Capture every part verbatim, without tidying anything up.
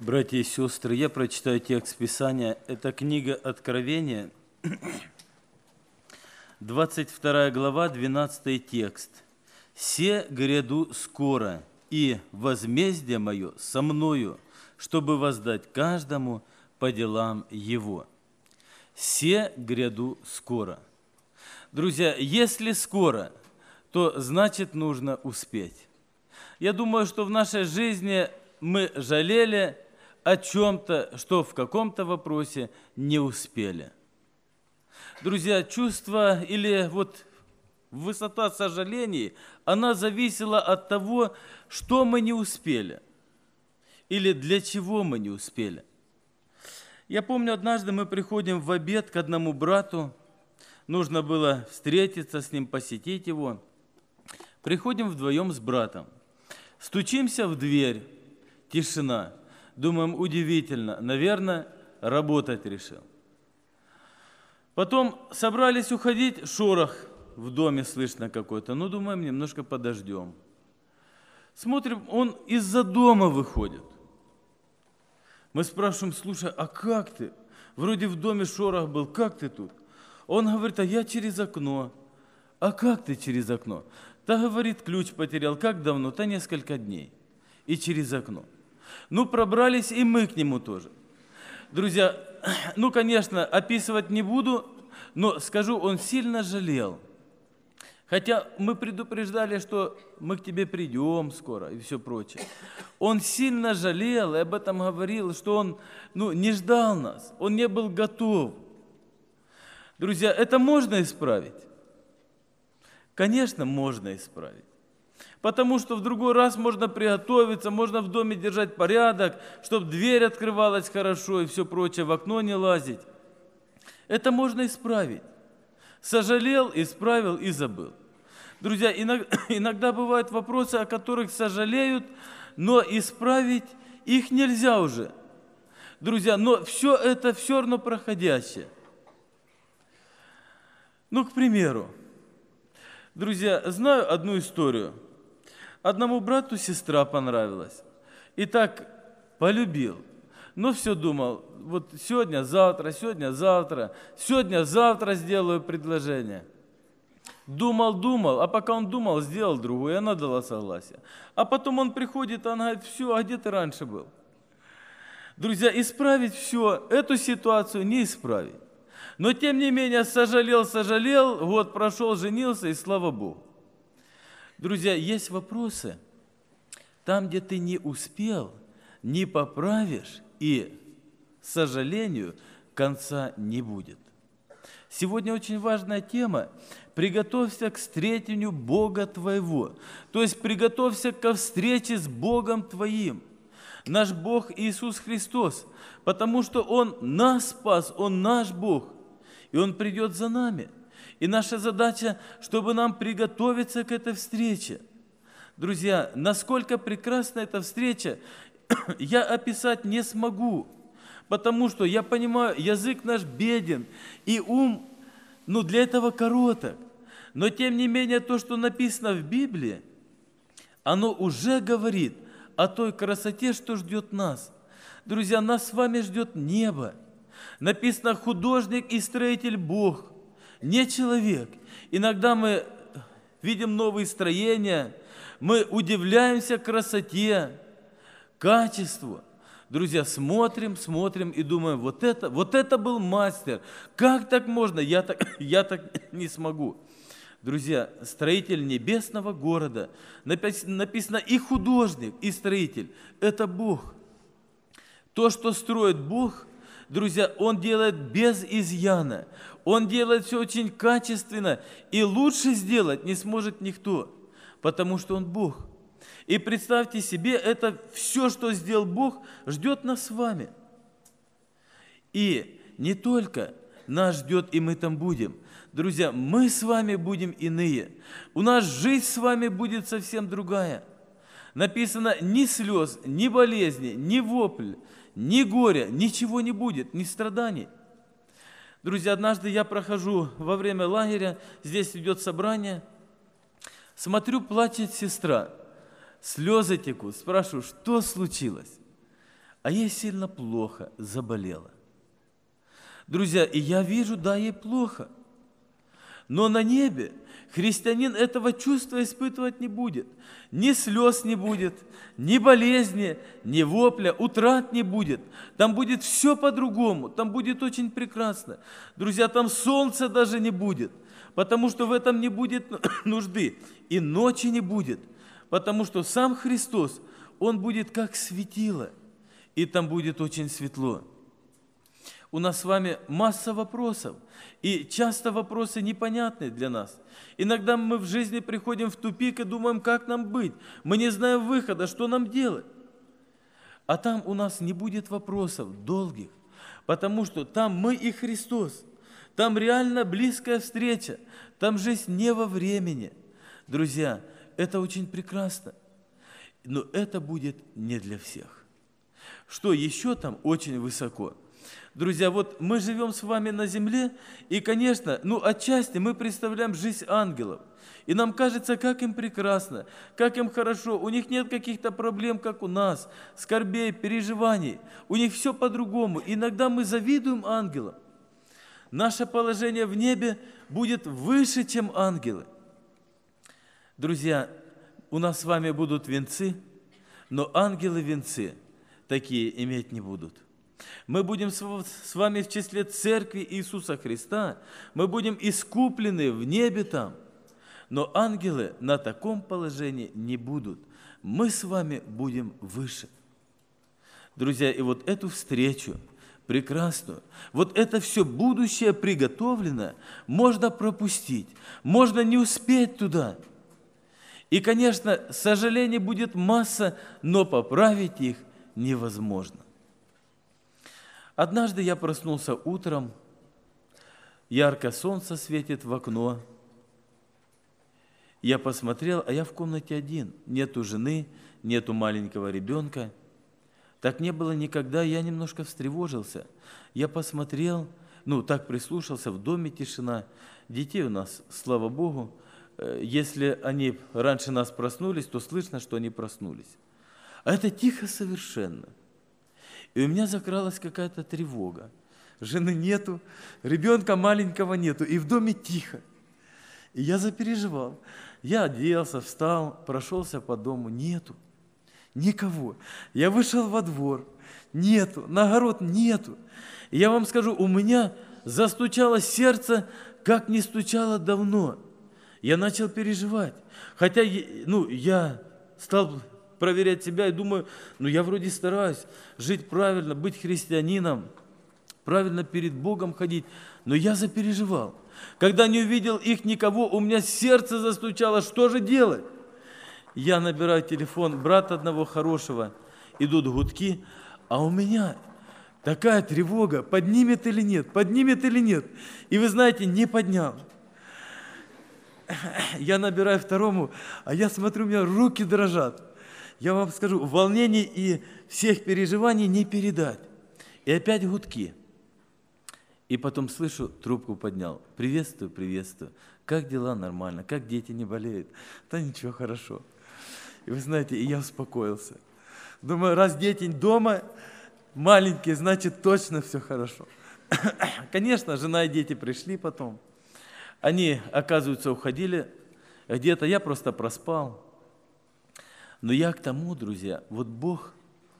Братья и сестры, я прочитаю текст Писания. Это книга Откровения, двадцать вторая глава, двенадцатый текст. «Се гряду скоро, и возмездие мое со мною, чтобы воздать каждому по делам его». «Се гряду скоро». Друзья, если скоро, то значит нужно успеть. Я думаю, что в нашей жизни мы жалели о чем-то, что в каком-то вопросе не успели. Друзья, чувство или вот высота сожалений, она зависела от того, что мы не успели или для чего мы не успели. Я помню, однажды мы приходим в обед к одному брату, нужно было встретиться с ним, посетить его. Приходим вдвоем с братом, стучимся в дверь, тишина. Думаем, удивительно, наверное, работать решил. Потом собрались уходить, шорох в доме слышно какой-то. Ну, думаем, немножко подождем. Смотрим, он из-за дома выходит. Мы спрашиваем, слушай, а как ты? Вроде в доме шорох был, как ты тут? Он говорит, а я через окно. А как ты через окно? Та, говорит, ключ потерял. Как давно? Та несколько дней. И через окно. Ну, пробрались и мы к нему тоже. Друзья, ну, конечно, описывать не буду, но скажу, он сильно жалел. Хотя мы предупреждали, что мы к тебе придем скоро и все прочее. Он сильно жалел и об этом говорил, что он ну, не ждал нас, он не был готов. Друзья, это можно исправить? Конечно, можно исправить. Потому что в другой раз можно приготовиться, можно в доме держать порядок, чтобы дверь открывалась хорошо и все прочее, в окно не лазить. Это можно исправить. Сожалел, исправил и забыл. Друзья, иногда, иногда бывают вопросы, о которых сожалеют, но исправить их нельзя уже. Друзья, но все это все равно проходящее. Ну, к примеру, друзья, знаю одну историю. Одному брату сестра понравилась. И так полюбил. Но все думал, вот сегодня, завтра, сегодня, завтра, сегодня, завтра сделаю предложение. Думал, думал, а пока он думал, сделал другое, и она дала согласие. А потом он приходит, она говорит, все, а где ты раньше был? Друзья, исправить все, эту ситуацию не исправить. Но тем не менее, сожалел, сожалел, год прошел, женился, и слава Богу. Друзья, есть вопросы, там, где ты не успел, не поправишь, и, к сожалению, конца не будет. Сегодня очень важная тема. Приготовься к встретению Бога твоего. То есть приготовься ко встрече с Богом твоим. Наш Бог Иисус Христос, потому что Он нас спас, Он наш Бог, и Он придет за нами. И наша задача, чтобы нам приготовиться к этой встрече. Друзья, насколько прекрасна эта встреча, я описать не смогу, потому что я понимаю, язык наш беден, и ум, ну, для этого короток. Но тем не менее, то, что написано в Библии, оно уже говорит о той красоте, что ждет нас. Друзья, нас с вами ждет небо. Написано, художник и строитель Бог, не человек. Иногда мы видим новые строения, мы удивляемся красоте, качеству. Друзья, смотрим, смотрим и думаем, вот это, вот это был мастер. Как так можно? Я так, я так не смогу. Друзья, строитель небесного города, написано и художник, и строитель. Это Бог. То, что строит Бог, друзья, Он делает без изъяна. Он делает все очень качественно, и лучше сделать не сможет никто, потому что Он Бог. И представьте себе, это все, что сделал Бог, ждет нас с вами. И не только нас ждет, и мы там будем. Друзья, мы с вами будем иные. У нас жизнь с вами будет совсем другая. Написано, ни слез, ни болезни, ни вопль, ни горя, ничего не будет, ни страданий. Друзья, однажды я прохожу во время лагеря, здесь идет собрание, смотрю, плачет сестра, слезы текут, спрашиваю, что случилось? а ей сильно плохо, заболела. Друзья, и я вижу, да, ей плохо. Но на небе христианин этого чувства испытывать не будет. Ни слез не будет, ни болезни, ни вопля, утрат не будет. Там будет все по-другому, там будет очень прекрасно. Друзья, там солнца даже не будет, потому что в этом не будет нужды. И ночи не будет, потому что сам Христос, Он будет как светило, и там будет очень светло. У нас с вами масса вопросов, и часто вопросы непонятны для нас. Иногда мы в жизни приходим в тупик и думаем, как нам быть. Мы не знаем выхода, что нам делать. А там у нас не будет вопросов долгих, потому что там мы и Христос. Там реально близкая встреча, там жизнь не во времени. Друзья, это очень прекрасно, но это будет не для всех. Что еще там очень высоко? Друзья, вот мы живем с вами на земле, и, конечно, ну, отчасти мы представляем жизнь ангелов. И нам кажется, как им прекрасно, как им хорошо. У них нет каких-то проблем, как у нас, скорбей, переживаний. У них все по-другому. Иногда мы завидуем ангелам. Наше положение в небе будет выше, чем ангелы. Друзья, у нас с вами будут венцы, но ангелы венцы такие иметь не будут. Мы будем с вами в числе церкви Иисуса Христа, мы будем искуплены в небе там, но ангелы на таком положении не будут. Мы с вами будем выше. Друзья, и вот эту встречу прекрасную, вот это все будущее приготовленное можно пропустить, можно не успеть туда. И, конечно, сожалений будет масса, но поправить их невозможно. Однажды я проснулся утром, ярко солнце светит в окно. Я посмотрел, а я в комнате один. Нету жены, нету маленького ребенка. Так не было никогда, я немножко встревожился. Я посмотрел, ну, так прислушался, в доме тишина. Детей у нас, слава Богу, если они раньше нас проснулись, то слышно, что они проснулись. А это тихо совершенно. И у меня закралась какая-то тревога. Жены нету, ребенка маленького нету, и в доме тихо. И я запереживал. Я оделся, встал, прошелся по дому, нету, никого. Я вышел во двор, нету, на огород нету. И я вам скажу, у меня застучало сердце, как не стучало давно. Я начал переживать. Хотя, ну, я стал проверять себя и думаю, ну я вроде стараюсь жить правильно, быть христианином, правильно перед Богом ходить, но я запереживал. Когда не увидел их никого, у меня сердце застучало, что же делать? Я набираю телефон брата одного хорошего, идут гудки, а у меня такая тревога, поднимет или нет, поднимет или нет. И вы знаете, не поднял. Я набираю второму, а я смотрю, у меня руки дрожат. Я вам скажу, волнений и всех переживаний не передать. И опять гудки. И потом слышу, трубку поднял. Приветствую, приветствую. Как дела? Нормально. Как дети не болеют? Да ничего, хорошо. И вы знаете, и я успокоился. Думаю, раз дети дома маленькие, значит точно все хорошо. Конечно, жена и дети пришли потом. Они, оказывается, уходили где-то, я просто проспал. Но я к тому, друзья, вот Бог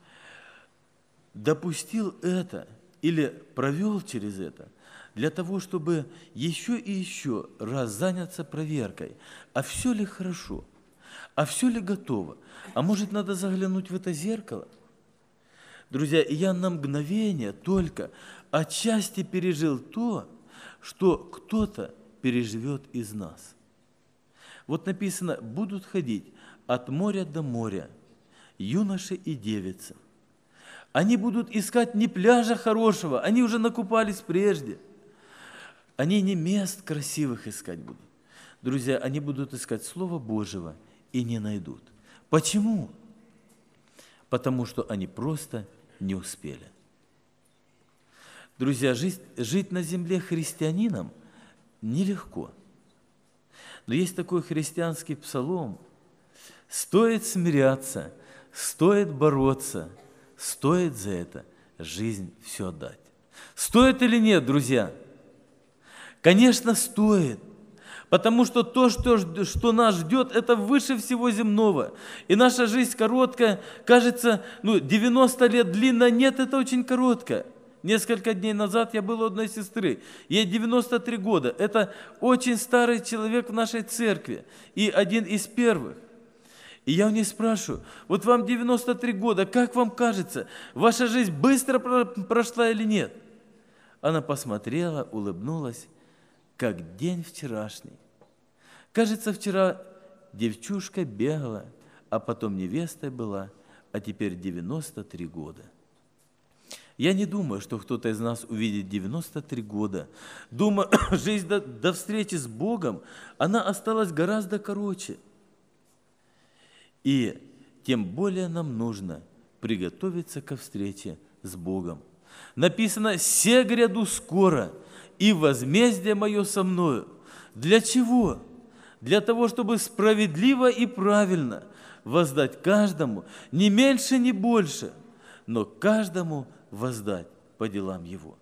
допустил это или провел через это для того, чтобы еще и еще раз заняться проверкой, а все ли хорошо, а все ли готово, а может надо заглянуть в это зеркало. Друзья, и я на мгновение только отчасти пережил то, что кто-то переживет из нас. Вот написано, будут ходить от моря до моря, юноши и девицы. Они будут искать не пляжа хорошего, они уже накупались прежде. Они не мест красивых искать будут. Друзья, они будут искать Слова Божьего и не найдут. Почему? Потому что они просто не успели. Друзья, жить, жить на земле христианином нелегко. Но есть такой христианский псалом: «Стоит смиряться, стоит бороться, стоит за это жизнь все отдать. Стоит или нет, друзья? Конечно, стоит. Потому что то, что, что нас ждет, это выше всего земного. И наша жизнь короткая, кажется, ну, девяносто лет длинная, нет, это очень короткая. Несколько дней назад я был у одной сестры, ей девяносто три года. Это очень старый человек в нашей церкви и один из первых. И я у нее спрашиваю, вот вам девяносто три года, как вам кажется, ваша жизнь быстро прошла или нет? Она посмотрела, улыбнулась, как день вчерашний. Кажется, вчера девчушка бегала, а потом невестой была, а теперь девяносто три года. Я не думаю, что кто-то из нас увидит девяносто три года. Думаю, жизнь до, до встречи с Богом, она осталась гораздо короче. И тем более нам нужно приготовиться ко встрече с Богом. Написано: «Се гряду скоро, и возмездие мое со мною». Для чего? Для того, чтобы справедливо и правильно воздать каждому, не меньше, не больше, но каждому воздать по делам его.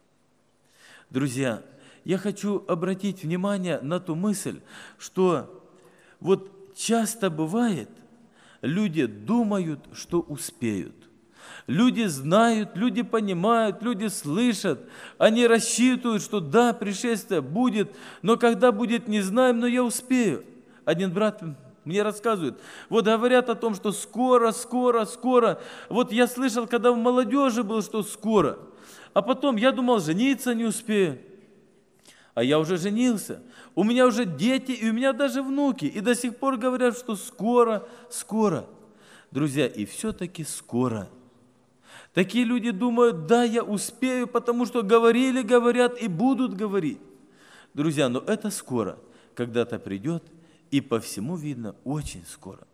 Друзья, я хочу обратить внимание на ту мысль, что вот часто бывает, люди думают, что успеют. Люди знают, люди понимают, люди слышат, они рассчитывают, что да, пришествие будет, но когда будет, не знаем, но я успею. Один брат мне рассказывает, вот говорят о том, что скоро, скоро, скоро. Вот я слышал, когда в молодежи был, что скоро, а потом я думал, жениться не успею. А я уже женился, у меня уже дети, и у меня даже внуки, и до сих пор говорят, что скоро, скоро. Друзья, и все-таки скоро. Такие люди думают, да, я успею, потому что говорили, говорят и будут говорить. Друзья, но это скоро, когда-то придет, и по всему видно, очень скоро.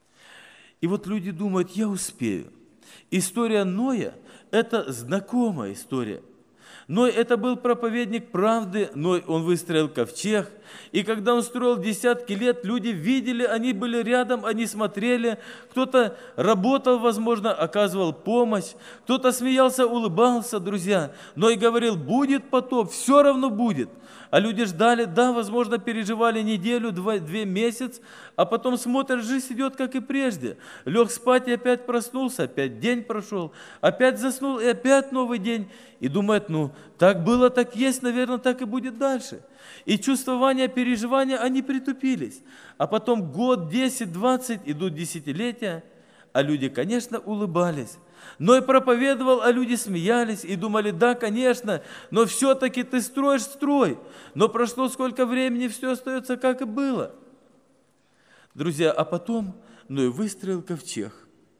И вот люди думают, я успею. История Ноя – это знакомая история. Ной – это был проповедник правды, Ной, он выстроил ковчег, и когда он строил десятки лет, люди видели, они были рядом, они смотрели, кто-то работал, возможно, оказывал помощь, кто-то смеялся, улыбался, друзья. Ной говорил, будет потоп, все равно будет. А люди ждали, да, возможно, переживали неделю, два, две месяц, а потом смотрят, жизнь идет, как и прежде. Лег спать и опять проснулся, опять день прошел, опять заснул и опять новый день. И думает, ну, так было, так есть, наверное, так и будет дальше. И чувствования, переживания, они притупились. А потом год, десять, двадцать, идут десятилетия, а люди, конечно, улыбались. Ной проповедовал, а люди смеялись и думали, да, конечно, но все-таки ты строишь, строй. Но прошло сколько времени, все остается, как и было. Друзья, а потом Ной выстроил ковчег.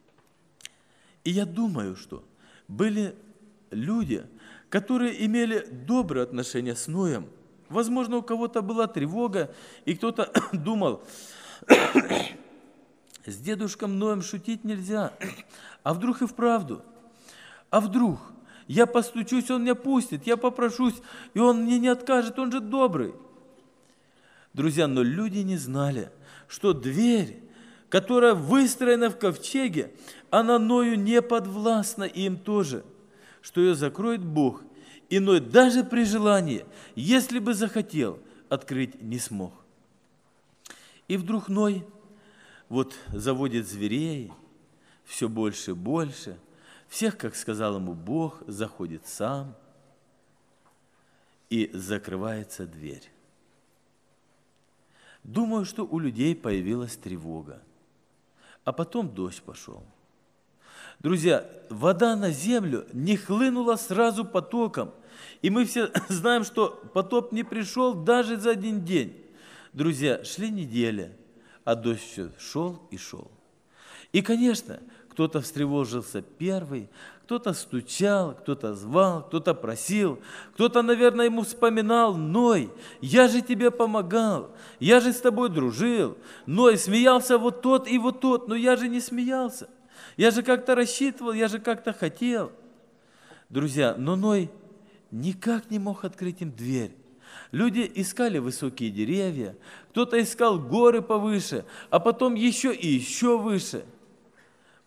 И я думаю, что были люди, которые имели добрые отношения с Ноем. Возможно, у кого-то была тревога, и кто-то думал, с дедушком Ноем шутить нельзя. А вдруг и вправду? А вдруг? Я постучусь, он меня пустит, я попрошусь, и он мне не откажет, он же добрый. Друзья, но люди не знали, что дверь, которая выстроена в ковчеге, она Ною не подвластна, и им тоже, что ее закроет Бог. И Ной даже при желании, если бы захотел, открыть не смог. И вдруг Ной вот заводит зверей, все больше и больше, всех, как сказал ему Бог, заходит сам, и закрывается дверь. Думаю, что у людей появилась тревога, а потом дождь пошел. Друзья, вода на землю не хлынула сразу потоком, и мы все знаем, что потоп не пришел даже за один день. Друзья, шли недели, а дождь все шел и шел. И, конечно, кто-то встревожился первый, кто-то стучал, кто-то звал, кто-то просил, кто-то, наверное, ему вспоминал, Ной, я же тебе помогал, я же с тобой дружил, Ной, смеялся вот тот и вот тот, но я же не смеялся, я же как-то рассчитывал, я же как-то хотел. Друзья, но Ной никак не мог открыть им дверь. Люди искали высокие деревья, кто-то искал горы повыше, а потом еще и еще выше.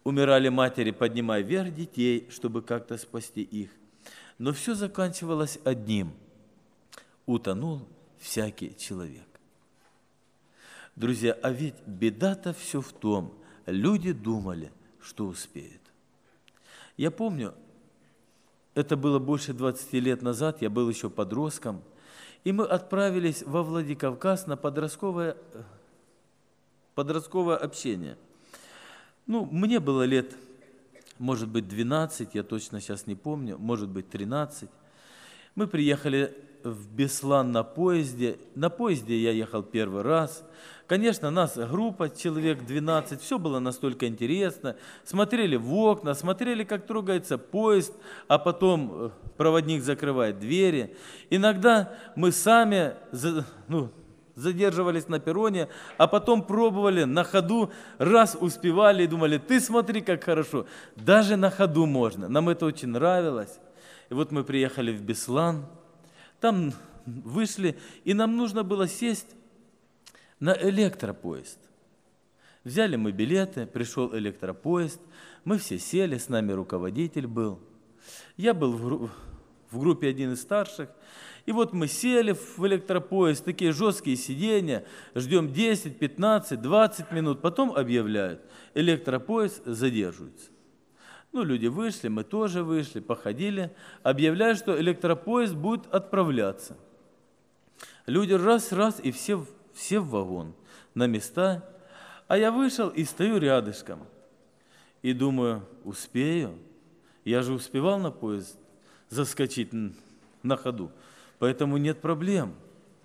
Умирали матери, поднимая вверх детей, чтобы как-то спасти их. Но все заканчивалось одним. Утонул всякий человек. Друзья, а ведь беда-то все в том, люди думали, что успеют. Я помню, это было больше двадцати лет назад, я был еще подростком, и мы отправились во Владикавказ на подростковое, подростковое общение. Ну, мне было лет, может быть, двенадцать, я точно сейчас не помню, может быть, тринадцать. Мы приехали в Беслан на поезде. На поезде я ехал первый раз. Конечно, нас группа, человек двенадцать, все было настолько интересно. Смотрели в окна, смотрели, как трогается поезд, а потом проводник закрывает двери. Иногда мы сами ну, задерживались на перроне, а потом пробовали на ходу, раз успевали и думали, ты смотри, как хорошо. Даже на ходу можно. Нам это очень нравилось. И вот мы приехали в Беслан, там вышли, и нам нужно было сесть на электропоезд. Взяли мы билеты, пришел электропоезд, мы все сели, с нами руководитель был. Я был в, гру- в группе один из старших, и вот мы сели в электропоезд, такие жесткие сиденья, ждем десять, пятнадцать, двадцать минут, потом объявляют, электропоезд задерживается. Ну, люди вышли, мы тоже вышли, походили, объявляют, что электропоезд будет отправляться. Люди раз-раз, и все, все в вагон, на места. А я вышел и стою рядышком. И думаю, успею. Я же успевал на поезд заскочить на ходу, поэтому нет проблем.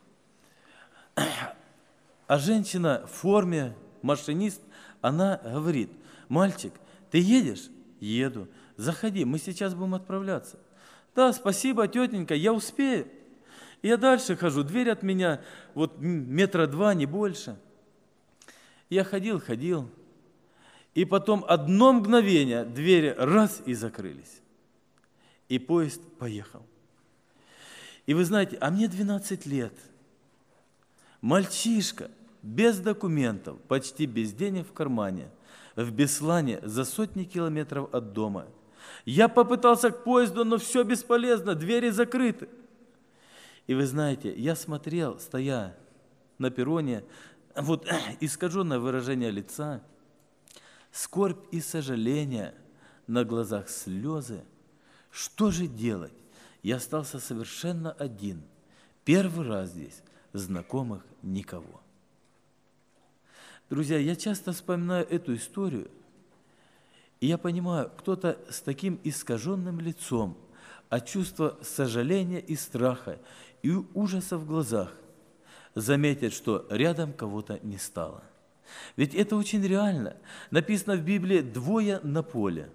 А женщина в форме, машинист, она говорит, мальчик, ты едешь? Еду. Заходи, мы сейчас будем отправляться. Да, спасибо, тетенька, я успею. Я дальше хожу, дверь от меня вот метра два, не больше. Я ходил, ходил. И потом одно мгновение двери раз и закрылись. И поезд поехал. И вы знаете, а мне двенадцать лет. Мальчишка, без документов, почти без денег в кармане, в Беслане за сотни километров от дома. Я попытался к поезду, но все бесполезно, двери закрыты. И вы знаете, я смотрел, стоя на перроне, вот искаженное выражение лица, скорбь и сожаление, на глазах слезы. Что же делать? Я остался совершенно один. Первый раз здесь, знакомых никого. Друзья, я часто вспоминаю эту историю, и я понимаю, кто-то с таким искаженным лицом, от чувства сожаления и страха, и ужаса в глазах, заметит, что рядом кого-то не стало. Ведь это очень реально. Написано в Библии «двое на поле».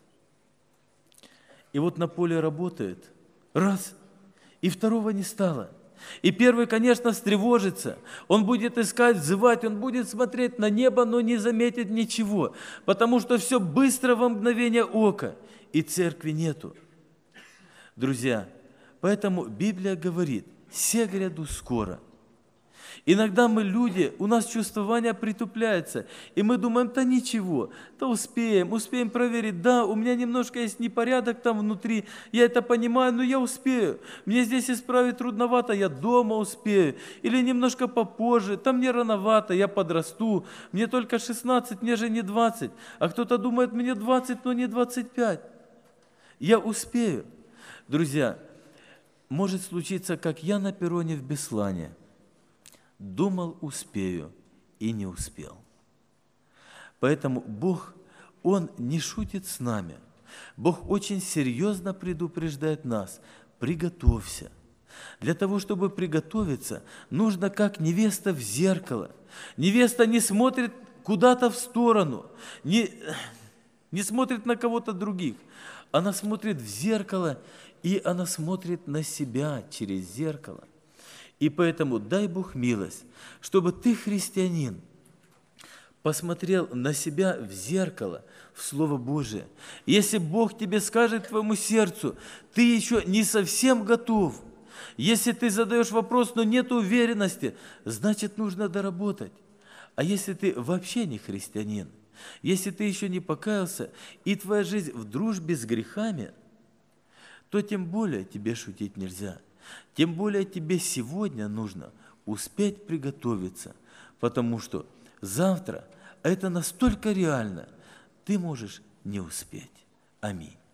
И вот на поле работает, раз, и второго не стало. И первый, конечно, встревожится, он будет искать, взывать, он будет смотреть на небо, но не заметит ничего, потому что все быстро во мгновение ока, и церкви нету. Друзья, поэтому Библия говорит, «Се гряду скоро». Иногда мы люди, у нас чувствование притупляется, и мы думаем, да ничего, да успеем, успеем проверить, да, у меня немножко есть непорядок там внутри, я это понимаю, но я успею, мне здесь исправить трудновато, я дома успею, или немножко попозже, там мне рановато, я подрасту, мне только шестнадцать, мне же не двадцать, а кто-то думает, мне двадцать, но не двадцать пять, я успею. Друзья, может случиться, как я на перроне в Беслане, думал, успею, и не успел. Поэтому Бог, Он не шутит с нами. Бог очень серьезно предупреждает нас. Приготовься. Для того, чтобы приготовиться, нужно как невеста в зеркало. Невеста не смотрит куда-то в сторону, не, не смотрит на кого-то других. Она смотрит в зеркало, и она смотрит на себя через зеркало. И поэтому дай Бог милость, чтобы ты, христианин, посмотрел на себя в зеркало, в Слово Божие. Если Бог тебе скажет твоему сердцу, ты еще не совсем готов. Если ты задаешь вопрос, но нет уверенности, значит, нужно доработать. А если ты вообще не христианин, Если ты еще не покаялся, и твоя жизнь в дружбе с грехами, то тем более тебе шутить нельзя. Тем более тебе сегодня нужно успеть приготовиться, потому что завтра это настолько реально, ты можешь не успеть. Аминь.